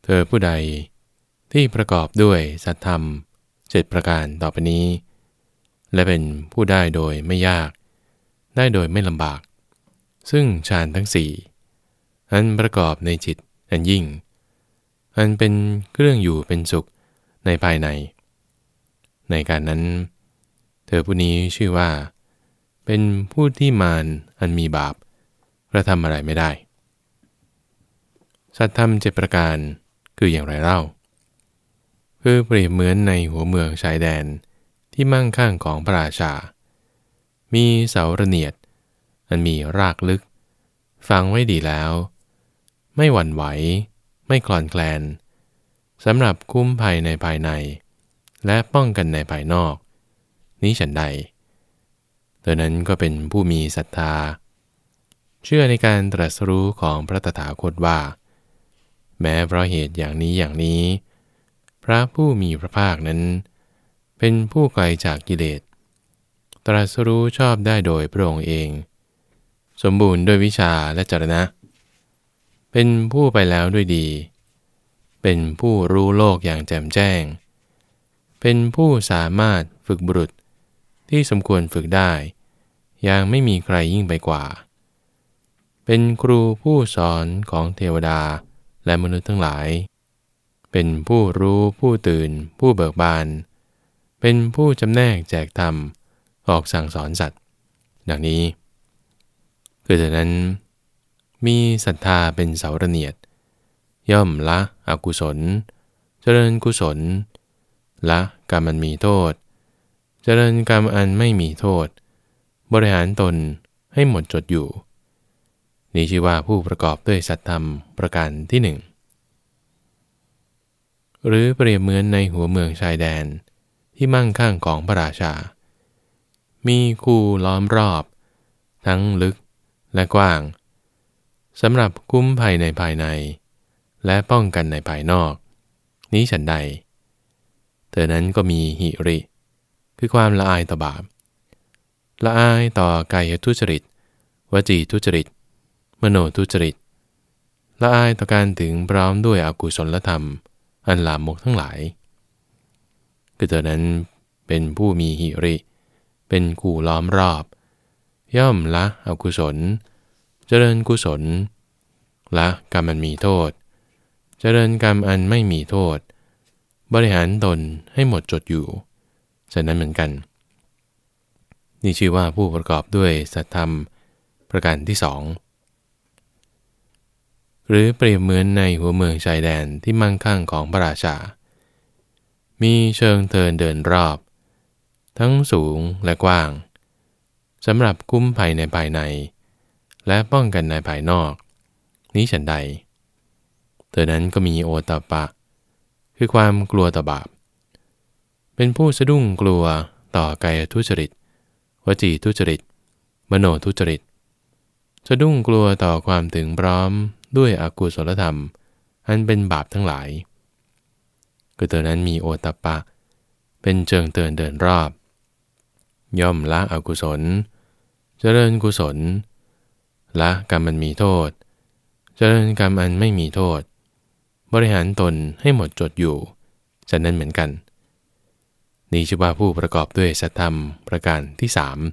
เธอผู้ใดที่ประกอบด้วยสัตธรรม7ประการต่อไปนี้และเป็นผู้ได้โดยไม่ยากได้โดยไม่ลำบากซึ่งฌานทั้งสี่อันประกอบในจิตอันยิ่งอันเป็นเครื่องอยู่เป็นสุขในภายในในการนั้นเธอผู้นี้ชื่อว่าเป็นผู้ที่มารอันมีบาปกระทำอะไรไม่ได้สัตธรรม7ประการคืออย่างไรเล่าคือเปรียบเหมือนในหัวเมืองชายแดนที่มั่งคั่งของพระราชามีเสาระเนียดอันมีรากลึกฝังไว้ดีแล้วไม่หวั่นไหวไม่คลอนแคลนสำหรับคุ้มภัยในภายในและป้องกันในภายนอกนี้ฉันใดเธอนั้นก็เป็นผู้มีศรัทธาเชื่อในการตรัสรู้ของพระตถาคตว่าแม้เพราะเหตุอย่างนี้อย่างนี้พระผู้มีพระภาคนั้นเป็นผู้ไกลจากกิเลสตรัสรู้ชอบได้โดยพระองค์เองสมบูรณ์ด้วยวิชาและจรณะเป็นผู้ไปแล้วด้วยดีเป็นผู้รู้โลกอย่างแจ่มแจ้งเป็นผู้สามารถฝึกบุรุษที่สมควรฝึกได้อย่างไม่มีใครยิ่งไปกว่าเป็นครูผู้สอนของเทวดาและมนุษย์ทั้งหลายเป็นผู้รู้ผู้ตื่นผู้เบิกบานเป็นผู้จำแนกแจกธรรมออกสั่งสอนสัตว์ดังนี้คือฉะนั้นมีศรัทธาเป็นเสาระเนียดย่อมละอกุศลเจริญกุศลละกรรมอันมีโทษเจริญกรรมอันไม่มีโทษบริหารตนให้หมดจดอยู่นี้ชื่อว่าผู้ประกอบด้วยสัตธรรมประการที่หนึ่งหรือเปรียบเหมือนในหัวเมืองชายแดนที่มั่งคั่งของพระราชามีคูล้อมรอบทั้งลึกและกว้างสำหรับคุ้มภัยในภายในและป้องกันในภายนอกนี้ฉันใดเธอนั้นก็มีหิริคือความละอายต่อบาปละอายต่อกายทุจริตวจีทุจริตมโนทุจริตละอายต่อการถึงพร้อมด้วยอกุศลธรรมอันลามกทั้งหลายคือเธอนั้นเป็นผู้มีหิริเป็นคู่ล้อมรอบย่อมละอกุศลเจริญกุศลละกรรมอันมีโทษเจริญกรรมอันไม่มีโทษบริหารตนให้หมดจดอยู่ฉะนั้นเหมือนกันนี่ชื่อว่าผู้ประกอบด้วยสัตธรรมประการที่สองหรือเปรียบเหมือนในหัวเมืองชายแดนที่มั่งคั่งของพระราชามีเชิงเทินเดินรอบทั้งสูงและกว้างสำหรับคุ้มภัยในภายในและป้องกันในภายนอกนี้ฉันใดเธอนั้นก็มีโอตตัปปะคือความกลัวต่อบาปเป็นผู้สะดุ้งกลัวต่อกายทุจริตวจีทุจริตมโนทุจริตสะดุ้งกลัวต่อความถึงพร้อมด้วยอกุศลธรรมอันเป็นบาปทั้งหลายคือเธอนั้นมีโอตตัปปะเป็นเชิงเตือนเดินรอบย่อมละอกุศลเจริญกุศลละกรรมอันมีโทษเจริญกรรมอันไม่มีโทษบริหารตนให้หมดจดอยู่ฉะนั้นเหมือนกันนี้ชื่อว่าผู้ประกอบด้วยสัตธรรมประการที่สาม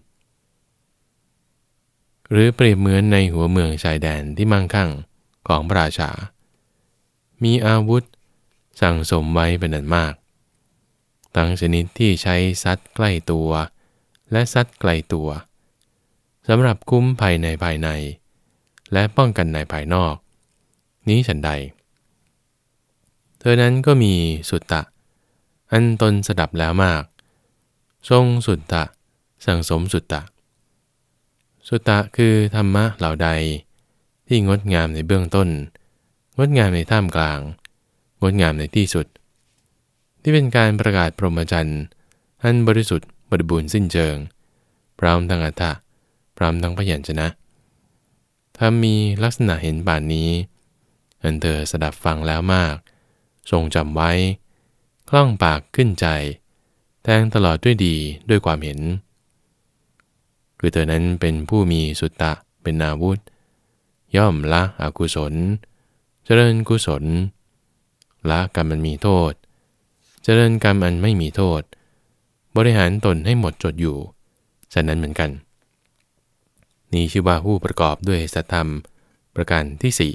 หรือเปรียบเหมือนในหัวเมืองชายแดนที่มั่งคั่งของพระราชามีอาวุธสั่งสมไว้เป็นอันมากทั้งชนิดที่ใช้ซัดใกล้ตัวและซัดไกลตัวสำหรับคุ้มภัยในภายในและป้องกันในภายนอกนี้ฉันใดเธอนั้นก็มีสุตตะอันตนสดับแล้วมากทรงสุตตะสั่งสมสุตตะสุตตะคือธรรมะเหล่าใดที่งดงามในเบื้องต้นงดงามในท่ามกลางงดงามในที่สุดที่เป็นการประกาศพรหมจรรย์อันบริสุทธิ์บริบูรณ์สิ้นเชิงพร้อมทั้งอรรถะพร้อมทั้งพยัญชนะถ้ามีลักษณะเห็นป่านนี้อันเธอสดับฟังแล้วมากทรงจำไว้คล่องปากขึ้นใจแทงตลอดด้วยดีด้วยความเห็นคือเธอนั้นเป็นผู้มีสุตตะเป็นอาวุธย่อมละอกุศลเจริญกุศลละกรรมมันมีโทษเจริญกรรมอันไม่มีโทษบริหารตนให้หมดจดอยู่ฉะนั้นเหมือนกันนี้ชื่อว่าผู้ประกอบด้วยสัตธรรมประการที่สี่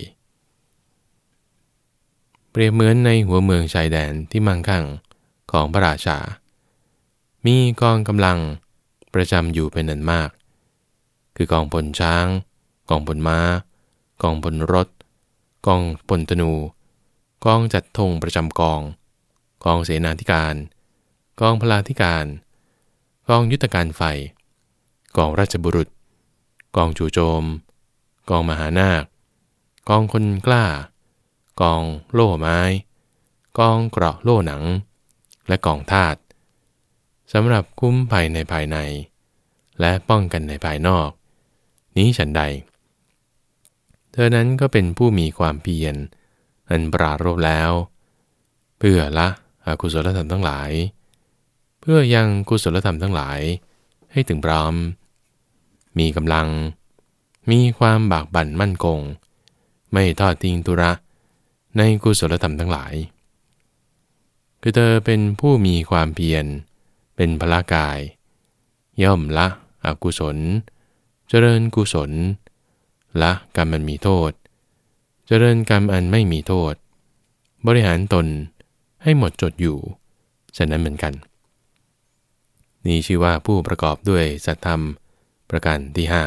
เปรียบเหมือนในหัวเมืองชายแดนที่มั่งคั่งของพระราชามีกองกำลังประจำอยู่เป็นอันมากคือกองพลช้างกองพลม้ากองพลรถกองพลธนูกองจัดธงประจำกองกองเสนาธิการกองพลาธิการกองยุทธการไฟกองราชบุรุษกองจู่โจมกองมหานาคกองคนกล้ากองโล่ไม้กองเกราะโล่หนังและกองทาสสำหรับคุ้มภัยในภายในและป้องกันในภายนอกนี้ฉันใดเธอนั้นก็เป็นผู้มีความเพียรอันปรารภแล้วเพื่อละอกุศลธรรมทั้งหลายเพื่อยังกุศลธรรมทั้งหลายให้ถึงพร้อมมีกำลังมีความบากบั่นมั่นคงไม่ทอดทิ้งธุระในกุศลธรรมทั้งหลายคือเธอเป็นผู้มีความเพียรเป็นพละกายย่อมละอกุศลเจริญกุศลละกรรมมันมีโทษเจริญกรรมอันไม่มีโทษบริหารตนให้หมดจดอยู่ฉะนั้นเหมือนกันนี้ชื่อว่าผู้ประกอบด้วยสัตธรรมประการที่ห้า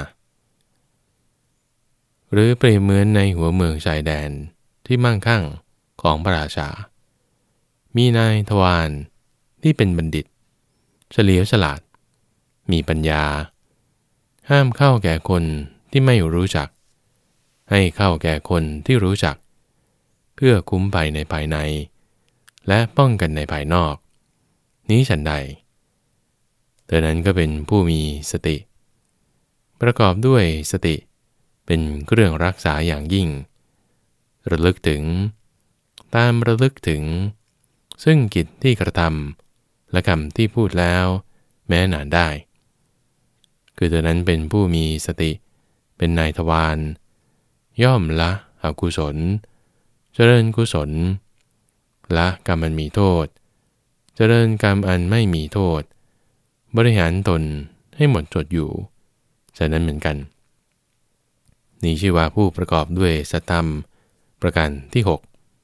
หรือเปรียบเหมือนในหัวเมืองชายแดนที่มั่งคั่งของพระราชามีนายทวารที่เป็นบัณฑิตเฉลียวฉลาดมีปัญญาห้ามเข้าแก่คนที่ไม่รู้จักให้เข้าแก่คนที่รู้จักเพื่อคุ้มภัยในภายในและป้องกันในภายนอกนี้ฉันใดเธอนั้นก็เป็นผู้มีสติประกอบด้วยสติเป็นเครื่องรักษาอย่างยิ่งระลึกถึงตามระลึกถึงซึ่งกิจที่กระทำและคำที่พูดแล้วแม้นานได้คือเธอนั้นเป็นผู้มีสติเป็นนายทวารย่อมละอกุศลเจริญกุศลละกรรมอันมีโทษเจริญกรรมอันไม่มีโทษบริหารตนให้หมดจดอยู่ฉะนั้นเหมือนกันนี้ชื่อว่าผู้ประกอบด้วยสัตธรรมประการที่หก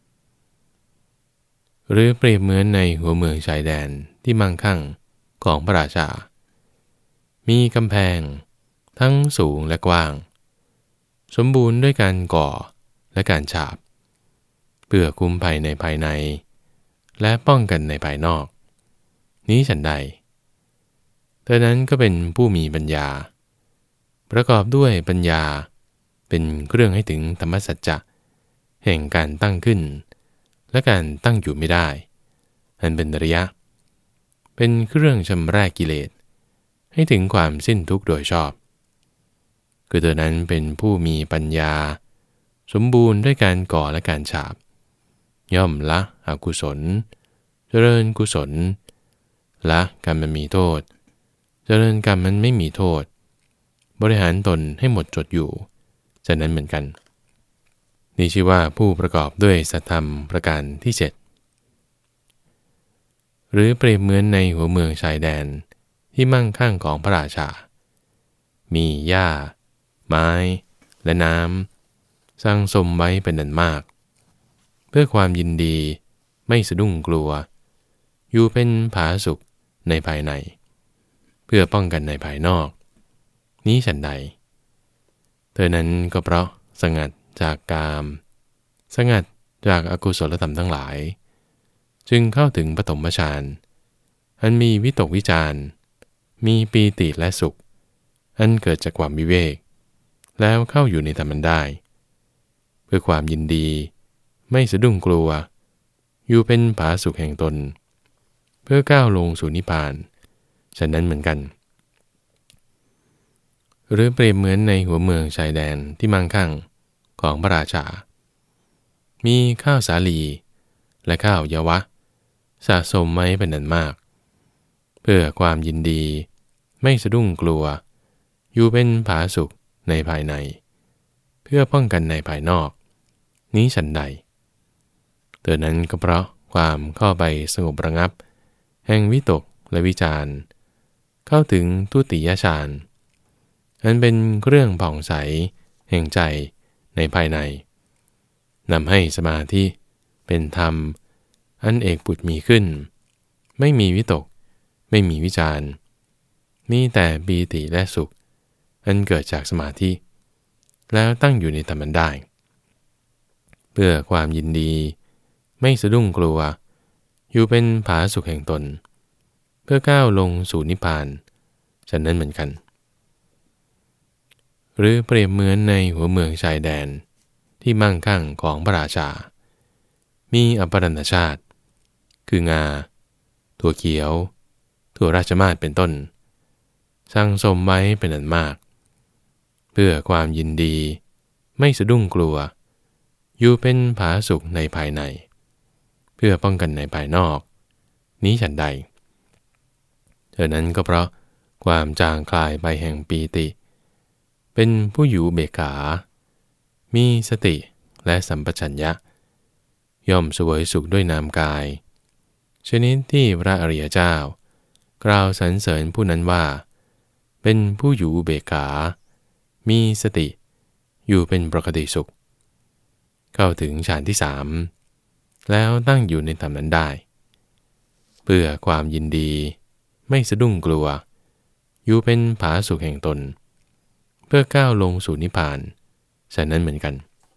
หรือเปรียบเหมือนในหัวเมืองชายแดนที่มั่งคั่งของพระราชามีกำแพงทั้งสูงและกว้างสมบูรณ์ด้วยการก่อและการฉาบเพื่อคุ้มภัยในภายในและป้องกันในภายนอกนี้ฉันใดเธอนั้นก็เป็นผู้มีปัญญาประกอบด้วยปัญญาเป็นเครื่องให้ถึงธรรมสัจจะแห่งการตั้งขึ้นและการตั้งอยู่ไม่ได้อันเป็นระยะเป็นเครื่องชำระกิเลสให้ถึงความสิ้นทุกข์โดยชอบคือเธอนั้นเป็นผู้มีปัญญาสมบูรณ์ด้วยการก่อและการฉาบย่อมละอกุศลเจริญกุศลละกรรมมันมีโทษเจริญกรรมมันไม่มีโทษบริหารตนให้หมดจดอยู่ฉะนั้นเหมือนกันนี่ชื่อว่าผู้ประกอบด้วยสัตธรรมประการที่เจ็ดหรือเปรียบเหมือนในหัวเมืองชายแดนที่มั่งคั่งของพระราชามีหญ้าไม้และน้ำสร้างสมไว้เป็นอันมากเพื่อความยินดีไม่สะดุ้งกลัวอยู่เป็นผาสุกในภายในเพื่อป้องกันในภายนอกนี้ฉันใดเธอนั้นก็เพราะสงัดจากกามสงัดจากอกุศลธรรมทั้งหลายจึงเข้าถึงปฐมฌานอันมีวิตกวิจารมีปีติและสุขอันเกิดจากความวิเวกแล้วเข้าอยู่ในธรรมได้เพื่อความยินดีไม่สะดุ้งกลัวอยู่เป็นผาสุขแห่งตนเพื่อก้าวลงสู่นิพพานฉะนั้นเหมือนกันหรือเปรียบเหมือนในหัวเมืองชายแดนที่มั่งคั่งของพระราชามีข้าวสาลีและข้าวเยาวะสะสมไว้เป็นอันมากเพื่อความยินดีไม่สะดุ้งกลัวอยู่เป็นผาสุกในภายในเพื่อป้องกันในภายนอกนี้ฉันใดเตือนนั้นก็เพราะความเข้าไปสงบระงับแห่งวิตกและวิจารณ์เข้าถึงทุติยฌานอันเป็นเครื่องผ่องใสแห่งใจในภายในนำให้สมาธิเป็นธรรมอันเอกบุตรมีขึ้นไม่มีวิตกไม่มีวิจารณ์มีแต่ปีติและสุขอันเกิดจากสมาธิแล้วตั้งอยู่ในธรรมได้เพื่อความยินดีไม่สะดุ้งกลัวอยู่เป็นผาสุขแห่งตนเพื่อก้าวลงสู่นิพพานฉะนั้นเหมือนกันหรือเปรียบเหมือนในหัวเมืองชายแดนที่มั่งคั่งของพระราชามีอปรัณชาติคืองาถั่วเขียวถั่วราชมาศเป็นต้นสั่งสมไว้เป็นอันมากเพื่อความยินดีไม่สะดุ้งกลัวอยู่เป็นผาสุขในภายในเพื่อป้องกันในภายนอกนี้ฉันใดเท่านั้นก็เพราะความจางคลายไปแห่งปีติเป็นผู้อยู่เบกขามีสติและสัมปชัญญะย่อมเสวยสุขด้วยนามกายชนิดที่พระอริยเจ้ากล่าวสรรเสริญผู้นั้นว่าเป็นผู้อยู่เบกขามีสติอยู่เป็นปกติสุขเข้าถึงฌานที่สามแล้วตั้งอยู่ในธรรมนั้นได้เพื่อความยินดีไม่สะดุ้งกลัวอยู่เป็นผาสุขแห่งตนเพื่อก้าวลงสู่นิพพานฉะนั้นเหมือนกัน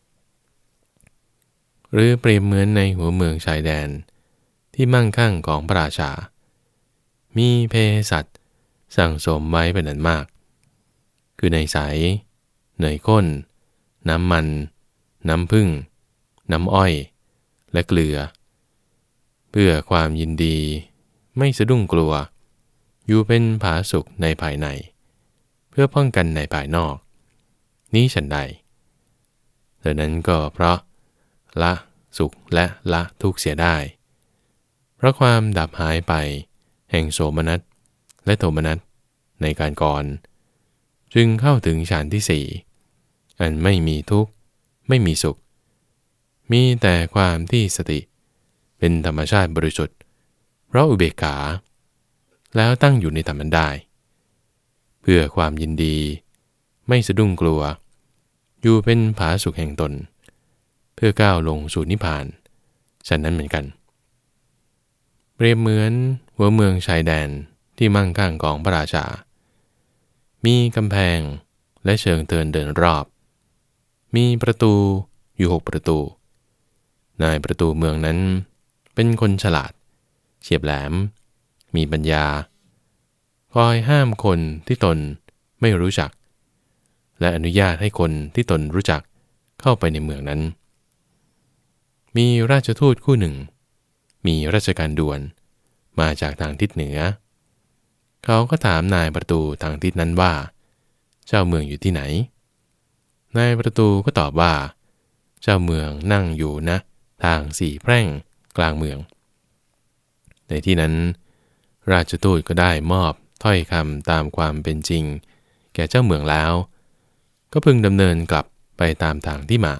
หรือเปรียบเหมือนในหัวเมืองชายแดนที่มั่งคั่งของพระราชามีเภสัชสั่งสมไว้เป็นอันมากคือเนยใสเนยข้นน้ำมันน้ำผึ้งน้ำอ้อยและเกลือเพื่อความยินดีไม่สะดุ้งกลัวอยู่เป็นผาสุขในภายในเพื่อป้องกันในภายนอกนี้ฉันใดดังนั้นก็เพราะละสุขและละทุกข์เสียได้เพราะความดับหายไปแห่งโสมนัสและโทมนัสในการก่อนจึงเข้าถึงฌานที่สี่อันไม่มีทุกข์ไม่มีสุขมีแต่ความที่สติเป็นธรรมชาติบริสุทธิ์เพราะอุเบกขาแล้วตั้งอยู่ในธรรมนั้นได้เพื่อความยินดีไม่สะดุ้งกลัวอยู่เป็นผาสุขแห่งตนเพื่อก้าวลงสู่นิพพานฉะนั้นเหมือนกันเปรียบเหมือนหัวเมืองชายแดนที่มั่งคั่งของพระราชามีกำแพงและเชิงเทินเดินรอบมีประตูอยู่6ประตูนายประตูเมืองนั้นเป็นคนฉลาดเฉียบแหลมมีปัญญาคอยห้ามคนที่ตนไม่รู้จักและอนุญาตให้คนที่ตนรู้จักเข้าไปในเมืองนั้นมีราชทูตคู่หนึ่งมีราชการด่วนมาจากทางทิศเหนือเขาก็ถามนายประตูทางทิศนั้นว่าเจ้าเมืองอยู่ที่ไหนนายประตูก็ตอบว่าเจ้าเมืองนั่งอยู่นะทางสี่แพร่งกลางเมืองในที่นั้นราชทูตก็ได้มอบถ้อยคำตามความเป็นจริงแก่เจ้าเมืองแล้วก็พึงดำเนินกลับไปตามทางที่มา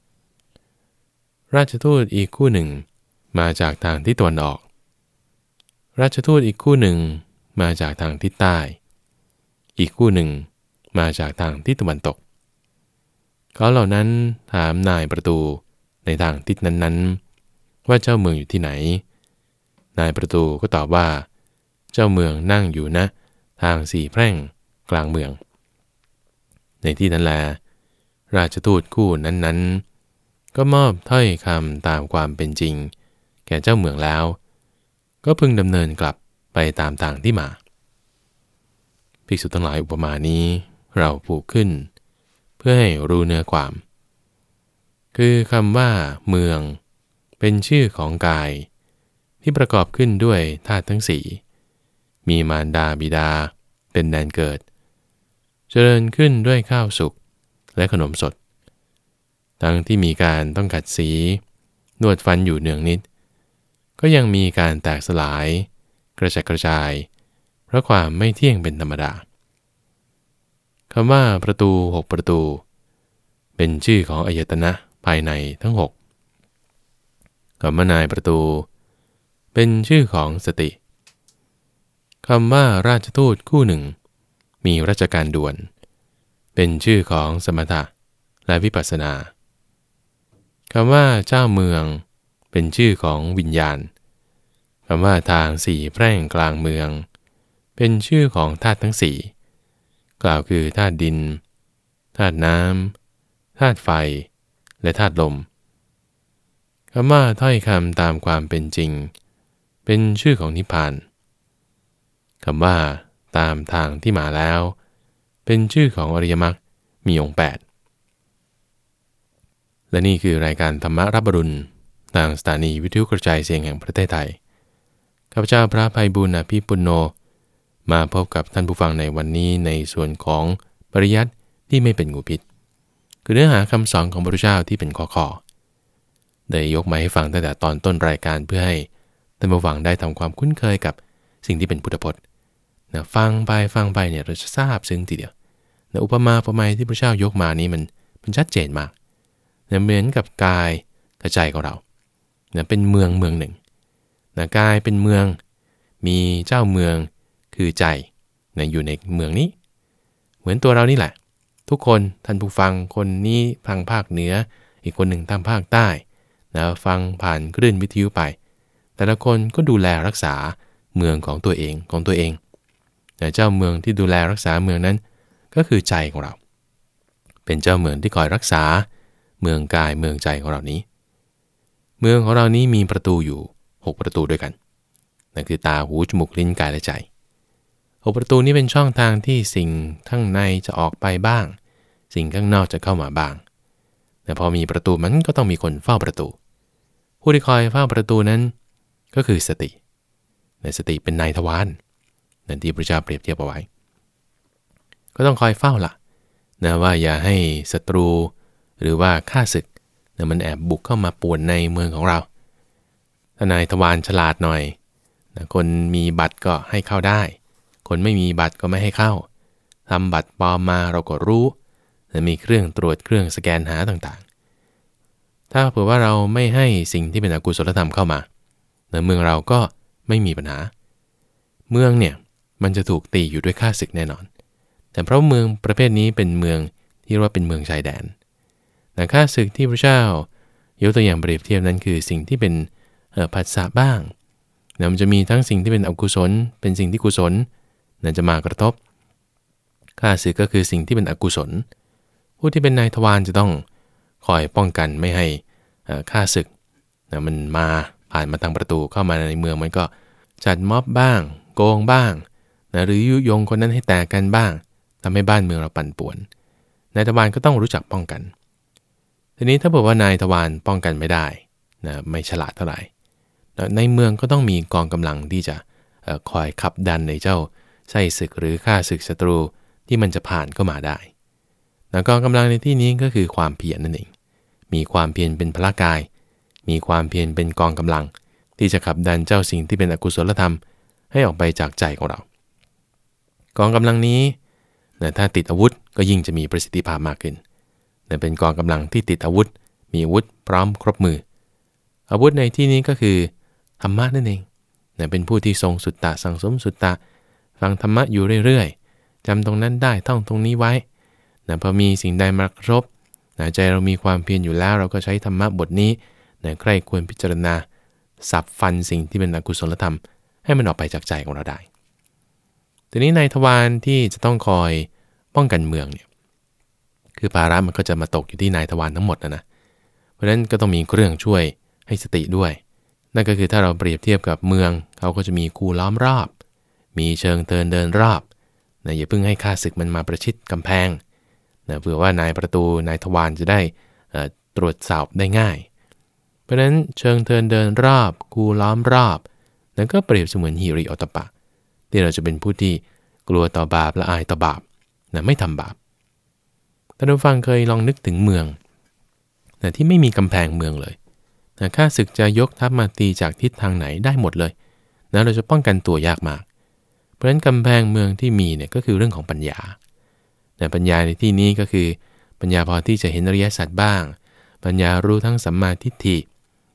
ราชทูตอีกคู่หนึ่งมาจากทางทิศตะวันออกราชทูตอีกคู่หนึ่งมาจากทางทิศใต้อีกคู่หนึ่งมาจากทางทิศตะวันตกเขาเหล่านั้นถามนายประตูในทางทิศนั้นๆว่าเจ้าเมืองอยู่ที่ไหนนายประตูก็ตอบว่าเจ้าเมืองนั่งอยู่นะทางสี่แพร่งกลางเมืองในที่นั้นแลราชทูตคู่นั้นๆก็มอบถ้อยคำตามความเป็นจริงแก่เจ้าเมืองแล้วก็พึงดำเนินกลับไปตามทางที่มาภิกษุทั้งหลายอุปมานี้เราผูกขึ้นเพื่อให้รู้เนื้อความคือคำว่าเมืองเป็นชื่อของกายที่ประกอบขึ้นด้วยธาตุทั้งสี่มีมารดาบิดาเป็นแดนเกิดเจริญขึ้นด้วยข้าวสุกและขนมสดทั้งที่มีการต้องขัดสีนวดฟันอยู่เนืองนิดก็ยังมีการแตกสลายกระจัดกระจายเพราะความไม่เที่ยงเป็นธรรมดาคำว่าประตู6ประตูเป็นชื่อของอายตนะภายในทั้ง6 คำว่านายประตูเป็นชื่อของสติคำว่าราชทูตคู่หนึ่งมีราชการด่วนเป็นชื่อของสมถะและวิปัสสนาคำว่าเจ้าเมืองเป็นชื่อของวิญญาณคำว่าทางสี่แพร่งกลางเมืองเป็นชื่อของธาตุทั้งสี่กล่าวคือธาตุดินธาตุน้ำธาตุไฟและธาตุลมคำว่าถ้อยคำตามความเป็นจริงเป็นชื่อของนิพพานคำว่าตามทางที่มาแล้วเป็นชื่อของอริยมรรคมีองค์ 8และนี่คือรายการธรรมรับอรุณทางสถานีวิทยุกระจายเสียงแห่งประเทศไทยข้าพเจ้าพระไพบูลย์อภิปุณโญมาพบกับท่านผู้ฟังในวันนี้ในส่วนของปริยัติที่ไม่เป็นงูพิษคือเนื้อหาคำสอนของพระพุทธเจ้าที่เป็นข้อได้ยกมาให้ฟังตั้งแต่ตอนต้นรายการเพื่อให้ท่านผู้ฟังได้ทำความคุ้นเคยกับสิ่งที่เป็นพุทธพจน์นะฟังไปเนี่ยเราจะทราบซึ้งทีเดียวนะอุปมาอุปไมยที่พระเจ้ายกมานี้มันชัดเจนมากนะเหมือนกับกายกับใจของเรานะเป็นเมืองหนึ่งนะกายเป็นเมืองมีเจ้าเมืองคือใจนะอยู่ในเมืองนี้เหมือนตัวเรานี่แหละทุกคนท่านผู้ฟังคนนี้ทางภาคเหนืออีกคนหนึ่งทางภาคใต้นะฟังผ่านคลื่นวิทยุไปแต่ละคนก็ดูแลรักษาเมืองของตัวเองแต่เจ้าเมืองที่ดูแลรักษาเมืองนั้นก็คือใจของเราเป็นเจ้าเมืองที่คอยรักษาเมืองกายเมืองใจของเรานี้เมืองของเรานี้มีประตูอยู่6ประตูด้วยกันนั่นคือตาหูจมูกลิ้นกายและใจ6ประตูนี้เป็นช่องทางที่สิ่งข้างในจะออกไปบ้างสิ่งข้างนอกจะเข้ามาบ้างแต่พอมีประตูมันก็ต้องมีคนเฝ้าประตูผู้ที่คอยเฝ้าประตูนั้นก็คือสติในสติเป็นนายทวารนั่นที่พระเจ้าเปรียบเทียบเอาไว้ก็ต้องคอยเฝ้าล่ะนะว่าอย่าให้ศัตรูหรือว่าข้าศึกนะมันแอบบุกเข้ามาป่วนในเมืองของเราถ้านายทวารฉลาดหน่อยนะคนมีบัตรก็ให้เข้าได้คนไม่มีบัตรก็ไม่ให้เข้าทำบัตรปลอมมาเราก็รู้นะมีเครื่องตรวจเครื่องสแกนหาต่างๆถ้าเผื่อว่าเราไม่ให้สิ่งที่เป็นอกุศลธรรมเข้ามานะเมืองเราก็ไม่มีปัญหาเมืองเนี่ยมันจะถูกตีอยู่ด้วยข้าศึกแน่นอนแต่เพราะเมืองประเภทนี้เป็นเมืองที่เรียกว่าเป็นเมืองชายแดนแต่ข้าศึกที่พระเจ้ายกตัวอย่างเปรียบเทียบนั้นคือสิ่งที่เป็นผัสสะบ้างนะมันจะมีทั้งสิ่งที่เป็นอกุศลเป็นสิ่งที่กุศลนะจะมากระทบข้าศึกก็คือสิ่งที่เป็นอกุศลผู้ที่เป็นนายทวารจะต้องคอยป้องกันไม่ให้ข้าศึกนะมันมาผ่านมาทางประตูเข้ามาในเมืองมันก็จัดม็อบบ้างโกงบ้างนะหรือยุยงคนนั้นให้แตกกันบ้างทำให้บ้านเมืองเราปั่นป่วนนายทวารก็ต้องรู้จักป้องกันทีนี้ถ้าบอกว่านายทวารป้องกันไม่ได้นะไม่ฉลาดเท่าไหร่ในเมืองก็ต้องมีกองกำลังที่จะคอยขับดันในเจ้าไส้ศึกหรือข้าศึกศัตรูที่มันจะผ่านเข้ามาได้กองกำลังในที่นี้ก็คือความเพียรนั่นเองมีความเพียรเป็นพละกายมีความเพียรเป็นกองกำลังที่จะขับดันเจ้าสิ่งที่เป็นอกุศลธรรมให้ออกไปจากใจของเรากองกำลังนี้ถ้าติดอาวุธก็ยิ่งจะมีประสิทธิภาพมากขึ้นเป็นกองกำลังที่ติดอาวุธมีอาวุธพร้อมครบมืออาวุธในที่นี้ก็คือธรรมะนั่นเองเป็นผู้ที่ทรงสุตตะสังสมสุตตะฟังธรรมะอยู่เรื่อยๆจำตรงนั้นได้ท่องตรงนี้ไว้พอมีสิ่งใดมากระทบใจเรามีความเพียรอยู่แล้วเราก็ใช้ธรรมะบทนี้ใครควรพิจารณาสับฟันสิ่งที่เป็นอกุศลธรรมให้มันออกไปจากใจของเราได้ทีนี้นายทวารที่จะต้องคอยป้องกันเมืองเนี่ยคือภาระมันก็จะมาตกอยู่ที่นายทวารทั้งหมดนะเพราะฉะนั้นก็ต้องมีเครื่องช่วยให้สติด้วยนั่นก็คือถ้าเราเปรียบเทียบกับเมืองเขาก็จะมีคูล้อมรอบมีเชิงเทินเดินรอบอย่าเพิ่งให้ข้าศึกมันมาประชิดกำแพงเผื่อว่านายประตูนายทวารจะได้ตรวจสอบได้ง่ายเพราะฉะนั้นเชิงเทินเดินรอบคูล้อมรอบนั่นก็เปรียบเสมือนหิริโอตตัปปะที่เราจะเป็นผู้ที่กลัวต่อบาปและอายต่อบาปไม่ทำบาปท่านผู้ฟังเคยลองนึกถึงเมืองที่ไม่มีกำแพงเมืองเลยข้าศึกจะยกทัพมาตีจากทิศทางไหนได้หมดเลยเราจะป้องกันตัวยากมากเพราะฉะนั้นกำแพงเมืองที่มีเนี่ยก็คือเรื่องของปัญญาปัญญาในที่นี้ก็คือปัญญาพอที่จะเห็นอริยสัจบ้างปัญญารู้ทั้งสัมมาทิฏฐิ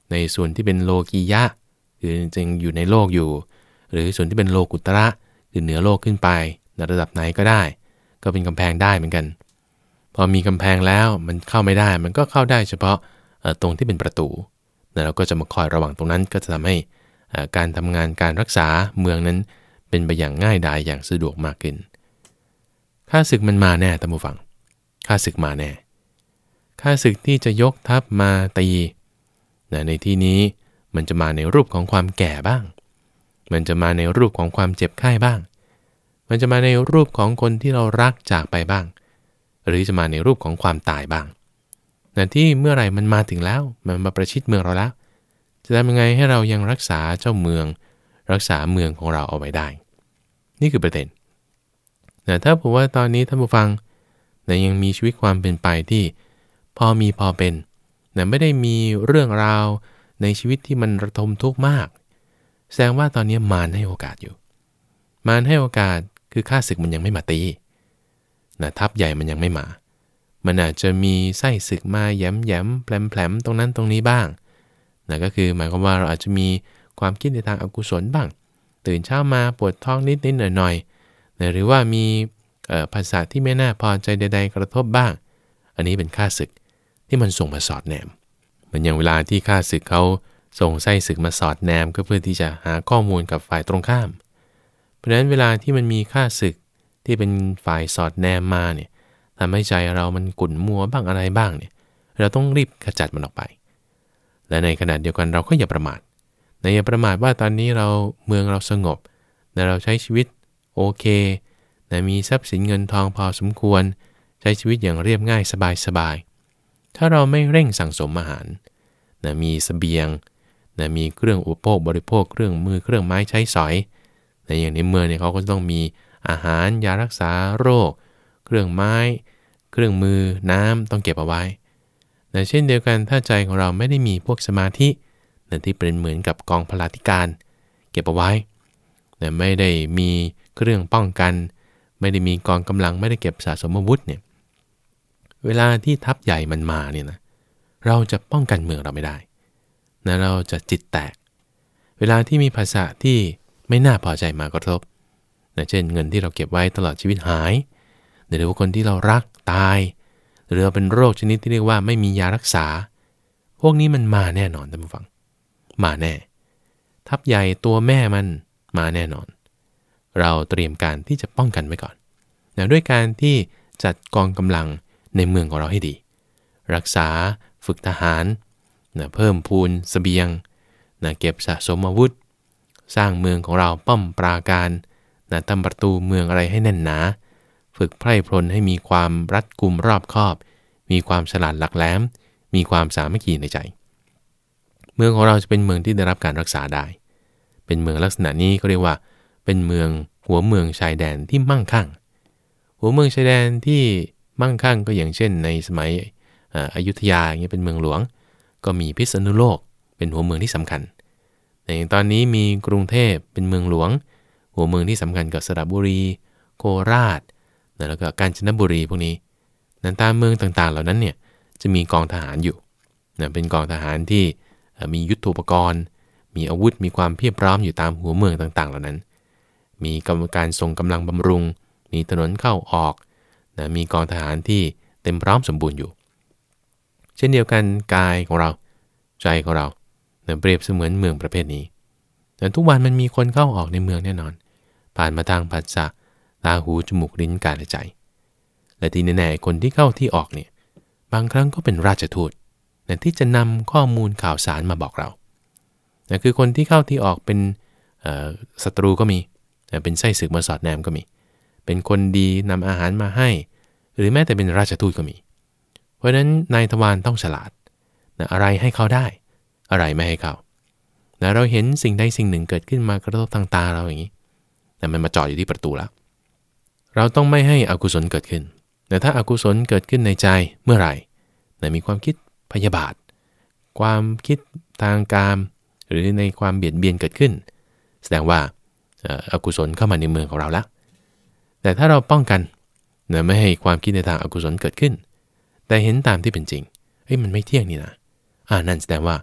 ในส่วนที่เป็นโลกียะคือจึงอยู่ในโลกอยู่หรือส่วนที่เป็นโลกุตระคือเหนือโลกขึ้นไปในระดับไหนก็ได้ก็เป็นกำแพงได้เหมือนกันพอมีกำแพงแล้วมันเข้าไม่ได้มันก็เข้าได้เฉพาะตรงที่เป็นประตูแล้วเราก็จะมาคอยระวังตรงนั้นก็จะทำให้การทำงานการรักษาเมืองนั้นเป็นไปอย่างง่ายดายอย่างสะดวกมากขึ้นข้าศึกมันมาแน่ท่านผู้ฟังข้าศึกมาแน่ข้าศึกที่จะยกทัพมาตีในที่นี้มันจะมาในรูปของความแก่บ้างมันจะมาในรูปของความเจ็บไข้บ้างมันจะมาในรูปของคนที่เรารักจากไปบ้างหรือจะมาในรูปของความตายบ้างที่เมื่อไหร่มันมาถึงแล้วมันมาประชิดเมืองเราแล้วจะทำยังไงให้เรายังรักษาเจ้าเมืองรักษาเมืองของเราเอาไว้ได้นี่คือประเด็นถ้าผมว่าตอนนี้ท่านผู้ฟังยังมีชีวิตความเป็นไปที่พอมีพอเป็นไม่ได้มีเรื่องราวในชีวิตที่มันระทมทุกข์มากแสดงว่าตอนนี้มารให้โอกาสอยู่มารให้โอกาสคือข้าศึกมันยังไม่มาตีทัพใหญ่มันยังไม่มามันอาจจะมีไส้ศึกมาแย้มๆแผลมๆตรงนั้นตรงนี้บ้างก็คือหมายความว่าเราอาจจะมีความคิดในทางอกุศลบ้างตื่นเช้ามาปวดท้องนิดๆหน่อยๆหรือว่ามีภาษาที่ไม่น่าพอใจใดๆกระทบบ้างอันนี้เป็นข้าศึกที่มันส่งมาสอดแนมเหมือนอย่างเวลาที่ข้าศึกเขาส่งไส้ศึกมาสอดแนมก็เพื่อที่จะหาข้อมูลกับฝ่ายตรงข้ามเพราะฉะนั้นเวลาที่มันมีข้าศึกที่เป็นฝ่ายสอดแนมมาเนี่ยทำให้ใจเรามันขุ่นมัวบ้างอะไรบ้างเนี่ยเราต้องรีบขจัดมันออกไปและในขณะเดียวกันเราก็อย่าประมาทอย่าประมาทว่าตอนนี้เราเมืองเราสงบเราใช้ชีวิตโอเคมีทรัพย์สินเงินทองพอสมควรใช้ชีวิตอย่างเรียบง่ายสบายๆถ้าเราไม่เร่งสั่งสมอาหารมีเสบียงมีเครื่องอุปโภคบริโภคเครื่องมือเครื่องไม้ใช้สอยอย่างในเมืองเนี่ยเขาก็ต้องมีอาหารยารักษาโรคเครื่องไม้เครื่องมือน้ำต้องเก็บเอาไว้เช่นเดียวกันถ้าใจของเราไม่ได้มีพวกสมาธิที่เป็นเหมือนกับกองพลาธิการเก็บเอาไว้ไม่ได้มีเครื่องป้องกันไม่ได้มีกองกำลังไม่ได้เก็บสะสมอาวุธเนี่ยเวลาที่ทัพใหญ่มันมาเนี่ยนะเราจะป้องกันเมืองเราไม่ได้เราจะจิตแตกเวลาที่มีภาษาที่ไม่น่าพอใจมากระทบเช่นเงินที่เราเก็บไว้ตลอดชีวิตหายหรือว่าคนที่เรารักตายหรือเป็นโรคชนิดที่เรียกว่าไม่มียารักษาพวกนี้มันมาแน่นอนท่านผู้ฟังมาแน่ทัพใหญ่ตัวแม่มันมาแน่นอนเราเตรียมการที่จะป้องกันไว้ก่อนด้วยการที่จัดกองกำลังในเมืองของเราให้ดีรักษาฝึกทหารเพิ่มพูนเสบียงเก็บสะสมอาวุธสร้างเมืองของเราป้อมปราการทำประตูเมืองอะไรให้แน่นหนาฝึกไพร่พลให้มีความรัดกุมรอบคอบมีความฉลาดหลักแหลมมีความสามัคคีในใจเมืองของเราจะเป็นเมืองที่ได้รับการรักษาได้เป็นเมืองลักษณะนี้ก็เรียกว่าเป็นเมืองหัวเมืองชายแดนที่มั่งคั่งหัวเมืองชายแดนที่มั่งคั่งก็อย่างเช่นในสมัยอยุธยาอย่างเงี้ยเป็นเมืองหลวงก็มีพิษณุโลกเป็นหัวเมืองที่สำคัญแต่อย่างตอนนี้มีกรุงเทพเป็นเมืองหลวงหัวเมืองที่สำคัญกับสระบุรีโคราชแล้วก็กาญจนบุรีพวกนี้ตามเมืองต่างๆเหล่านั้นเนี่ยจะมีกองทหารอยู่เป็นกองทหารที่มียุทโธปกรณ์มีอาวุธมีความเพียบพร้อมอยู่ตามหัวเมืองต่างๆเหล่านั้นมีกรรมการส่งกำลังบำรุงมีถนนเข้าออกมีกองทหารที่เต็มพร้อมสมบูรณ์อยู่เช่นเดียวกันกายของเราใจของเราเปรียบเสมือนเมืองประเภทนี้แต่ทุกวันมันมีคนเข้าออกในเมืองแน่นอนผ่านมาทางผัสสะตาหูจมูกลิ้นกายและใจและที่แน่ๆคนที่เข้าที่ออกเนี่ยบางครั้งก็เป็นราชทูตที่จะนำข้อมูลข่าวสารมาบอกเราคือคนที่เข้าที่ออกเป็นศัตรูก็มีเป็นไส้ศึกมาสอดแนมก็มีเป็นคนดีนำอาหารมาให้หรือแม้แต่เป็นราชทูตก็มีเพราะฉะนั้นนายทวารต้องฉลาดอะไรให้เขาได้อะไรไม่ให้เขาเราเห็นสิ่งใดสิ่งหนึ่งเกิดขึ้นมากระทบทางตาเราอย่างนี้แต่มันมาจอดอยู่ที่ประตูแล้วเราต้องไม่ให้อกุศลเกิดขึ้นแต่ถ้าอกุศลเกิดขึ้นในใจเมื่อไหร่มีความคิดพยาบาทความคิดทางกามหรือในความเบียดเบียนเกิดขึ้นแสดงว่าอกุศลเข้ามาในเมืองของเราแล้วแต่ถ้าเราป้องกันไม่ให้ความคิดในทางอกุศลเกิดขึ้นแต่เห็นตามที่เป็นจริงมันไม่เที่ยงนี่นะนั่นแสดงว่า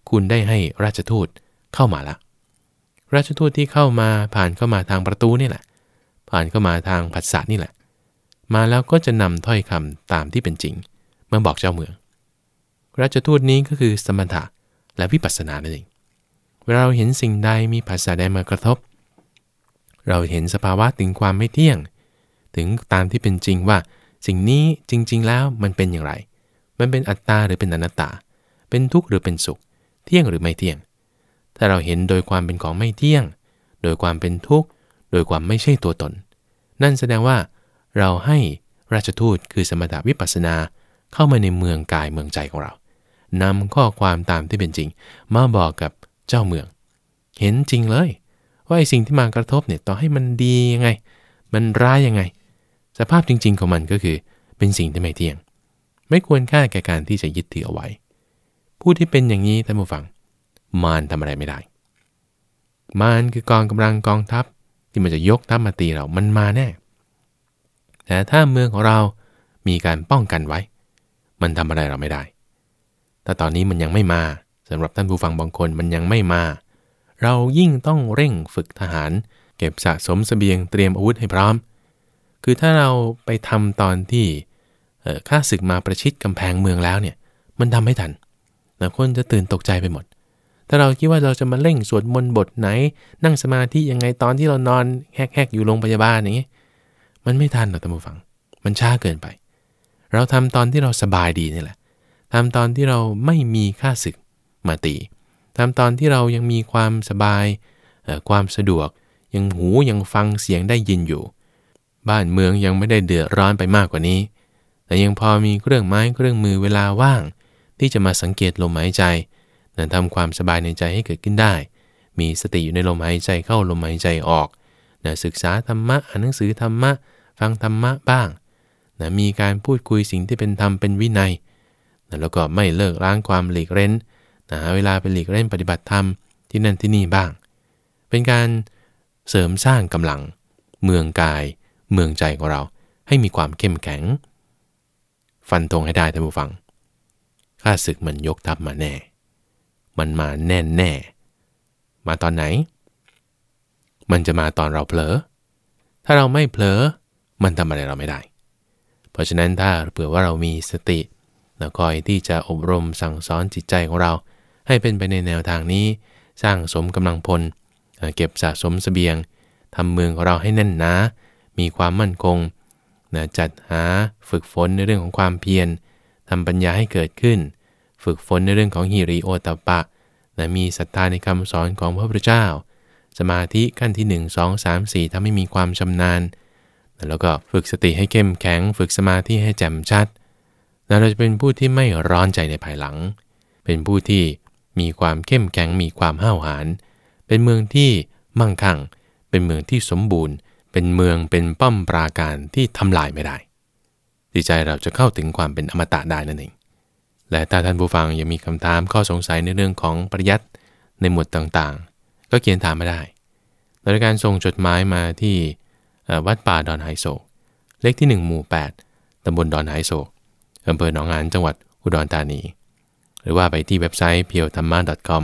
คุณได้ให้ราชทูตเข้ามาละราชทูตที่เข้ามาผ่านเข้ามาทางประตูนี่แหละผ่านเข้ามาทางผัสสะนี่แหละมาแล้วก็จะนำถ้อยคำตามที่เป็นจริงมาบอกเจ้าเมืองราชทูตนี้ก็คือสมถะและวิปัสสนานั่นเองเวลาเราเห็นสิ่งใดมีผัสสะใดมากระทบเราเห็นสภาวะถึงความไม่เที่ยงถึงตามที่เป็นจริงว่าสิ่งนี้จริงๆแล้วมันเป็นอย่างไรมันเป็นอัตตาหรือเป็นอนัตตาเป็นทุกข์หรือเป็นสุขเที่ยงหรือไม่เที่ยงถ้าเราเห็นโดยความเป็นของไม่เที่ยงโดยความเป็นทุกข์โดยความไม่ใช่ตัวตนนั่นแสดงว่าเราให้ราชทูตคือสมถะวิปัสสนาเข้ามาในเมืองกายเมืองใจของเรานำข้อความตามที่เป็นจริงมาบอกกับเจ้าเมืองเห็นจริงเลยว่าไอ้สิ่งที่มากระทบเนี่ยต่อให้มันดียังไงมันร้ายยังไงสภาพจริงๆของมันก็คือเป็นสิ่งที่ไม่เที่ยงไม่ควรค่าแก่การที่จะยึดถือเอาไว้ผู้ที่เป็นอย่างนี้ท่านผู้ฟังมารทำอะไรไม่ได้มารคือกองกำลังกองทัพที่มันจะยกทัพมาตีเรามันมาแน่แต่ถ้าเมืองของเรามีการป้องกันไว้มันทำอะไรเราไม่ได้แต่ตอนนี้มันยังไม่มาสำหรับท่านผู้ฟังบางคนมันยังไม่มาเรายิ่งต้องเร่งฝึกทหารเก็บสะสมเสบียงเตรียมอาวุธให้พร้อมคือถ้าเราไปทำตอนที่ข้าศึกมาประชิดกำแพงเมืองแล้วเนี่ยมันทำไม่ทันนะคนจะตื่นตกใจไปหมดถ้าเราคิดว่าเราจะมาเร่งสวดมนต์บทไหนนั่งสมาธิยังไงตอนที่เรานอนแฮกๆอยู่โรงพยาบาลอย่างนี้มันไม่ทันหรอกท่านผู้ฟังมันช้าเกินไปเราทำตอนที่เราสบายดีนี่แหละทำตอนที่เราไม่มีข้าศึกมาตีทำตอนที่เรายังมีความสบายความสะดวกยังหูยังฟังเสียงได้ยินอยู่บ้านเมืองยังไม่ได้เดือดร้อนไปมากกว่านี้แต่ยังพอมีเครื่องไม้เครื่องมือเวลาว่างที่จะมาสังเกตลมหายใจทำความสบายในใจให้เกิดขึ้นได้มีสติอยู่ในลมหายใจเข้าลมหายใจออกศึกษาธรรมะอ่านหนังสือธรรมะฟังธรรมะบ้างมีการพูดคุยสิ่งที่เป็นธรรมเป็นวินัยแล้วก็ไม่เลิกล้างความหลีกเร้นหาเวลาไปหลีกเล่นปฏิบัติธรรมที่นั่นที่นี่บ้างเป็นการเสริมสร้างกำลังเมืองกายเมืองใจของเราให้มีความเข้มแข็งฟันธงให้ได้ท่านผู้ฟังข้าศึกมันยกทัพมาแน่มันมาแน่แน่มาตอนไหนมันจะมาตอนเราเผลอถ้าเราไม่เผลอมันทำอะไรเราไม่ได้เพราะฉะนั้นถ้าเผื่อว่าเรามีสติแล้วคอยที่จะอบรมสั่งสอนจิตใจของเราให้เป็นไปในแนวทางนี้สร้างสมกำลังพลเก็บสะสมเสบียงทำเมืองของเราให้แน่นหนามีความมั่นคงจัดหาฝึกฝนในเรื่องของความเพียรทำปัญญาให้เกิดขึ้นฝึกฝนในเรื่องของหิริโอตตัปปะมีศรัทธาในคำสอนของพระพุทธเจ้าสมาธิขั้นที่1 2 3 4ทำให้มีความชำนาญแล้วก็ฝึกสติให้เข้มแข็งฝึกสมาธิให้แจ่มชัดเราจะเป็นผู้ที่ไม่ร้อนใจในภายหลังเป็นผู้ที่มีความเข้มแข็งมีความห้าวหาญเป็นเมืองที่มั่งคั่งเป็นเมืองที่สมบูรณ์เป็นเมืองเป็นป้อมปราการที่ทำลายไม่ได้จิตใจเราจะเข้าถึงความเป็นอมตะได้นั่นเองและถ้าท่านผู้ฟังยังมีคำถามข้อสงสัยในเรื่องของปริยัติในหมวดต่างๆก็เขียนถามมาได้โดยการส่งจดหมายมาที่วัดป่าดอนไหโศกเลขที่1หมู่8ตำบลดอนไหโศกอำเภอหนองหานจังหวัดอุดรธานีหรือว่าไปที่เว็บไซต์ purethama.com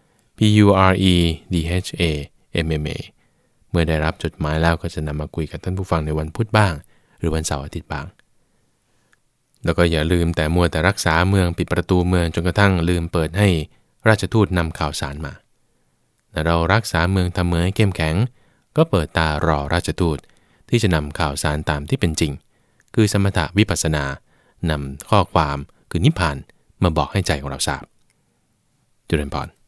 puredhamma เมื่อได้รับจดหมายแล้วก็จะนำมาคุยกับท่านผู้ฟังในวันพุธบ้างหรือวันเสาร์อาทิตย์บ้างแล้วก็อย่าลืมแต่มัวแต่รักษาเมืองปิดประตูเมืองจนกระทั่งลืมเปิดให้ราชทูตนำข่าวสารมาแต่เรารักษาเมืองทำเมืองให้เข้มแข็งก็เปิดตารอราชทูตที่จะนำข่าวสารตามที่เป็นจริงคือสมถะวิปัสสนานำข้อความคือนิพพานมาบอกให้ใจของเราทราบเจริญพร